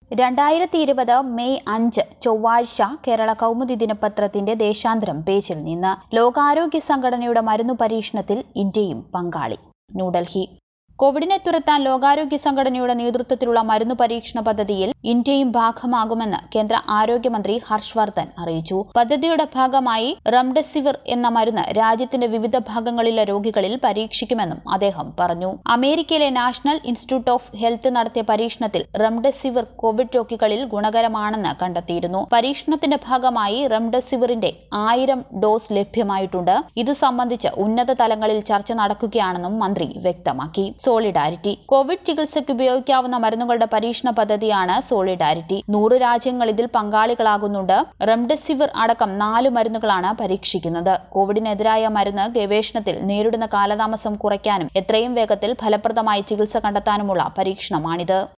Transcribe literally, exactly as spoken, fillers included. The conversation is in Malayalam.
രണ്ടായിരത്തി ഇരുപത് മെയ് അഞ്ച് ചൊവ്വാഴ്ച കേരള കൗമുദി ദിനപത്രത്തിന്റെ ദേശാന്തരം പേജിൽ നിന്ന് ലോകാരോഗ്യ സംഘടനയുടെ മരുന്നു പരീക്ഷണത്തിൽ ഇന്ത്യയും പങ്കാളി. ന്യൂഡൽഹി. കോവിഡിനെ തുരത്താൻ ലോകാരോഗ്യ സംഘടനയുടെ നേതൃത്വത്തിലുള്ള മരുന്നു പരീക്ഷണ പദ്ധതിയിൽ ഇന്ത്യയും ഭാഗമാകുമെന്ന് കേന്ദ്ര ആരോഗ്യമന്ത്രി ഹർഷ് വർദ്ധൻ അറിയിച്ചു. പദ്ധതിയുടെ ഭാഗമായി റെംഡെസിവിർ എന്ന മരുന്ന് രാജ്യത്തിന്റെ വിവിധ ഭാഗങ്ങളിലെ രോഗികളിൽ പരീക്ഷിക്കുമെന്നും അദ്ദേഹം പറഞ്ഞു. അമേരിക്കയിലെ നാഷണൽ ഇൻസ്റ്റിറ്റ്യൂട്ട് ഓഫ് ഹെൽത്ത് നടത്തിയ പരീക്ഷണത്തിൽ റെംഡെസിവിർ കോവിഡ് രോഗികളിൽ ഗുണകരമാണെന്ന് കണ്ടെത്തിയിരുന്നു. പരീക്ഷണത്തിന്റെ ഭാഗമായി റെംഡെസിവിറിന്റെ ആയിരം ഡോസ് ലഭ്യമായിട്ടുണ്ട്. ഇതു സംബന്ധിച്ച് ഉന്നത തലങ്ങളിൽ ചർച്ച നടക്കുകയാണെന്നും മന്ത്രി വ്യക്തമാക്കി. സോളിഡാരിറ്റി. കോവിഡ് ചികിത്സയ്ക്ക് ഉപയോഗിക്കാവുന്ന മരുന്നുകളുടെ പരീക്ഷണ പദ്ധതിയാണ് സോളിഡാരിറ്റി. നൂറ് രാജ്യങ്ങൾ ഇതിൽ പങ്കാളികളാകുന്നുണ്ട്. റെംഡെസിവിർ അടക്കം നാല് മരുന്നുകളാണ് പരീക്ഷിക്കുന്നത്. കോവിഡിനെതിരായ മരുന്ന് ഗവേഷണത്തിൽ നേരിടുന്ന കാലതാമസം കുറയ്ക്കാനും എത്രയും വേഗത്തിൽ ഫലപ്രദമായി ചികിത്സ കണ്ടെത്താനുമുള്ള പരീക്ഷണമാണിത്.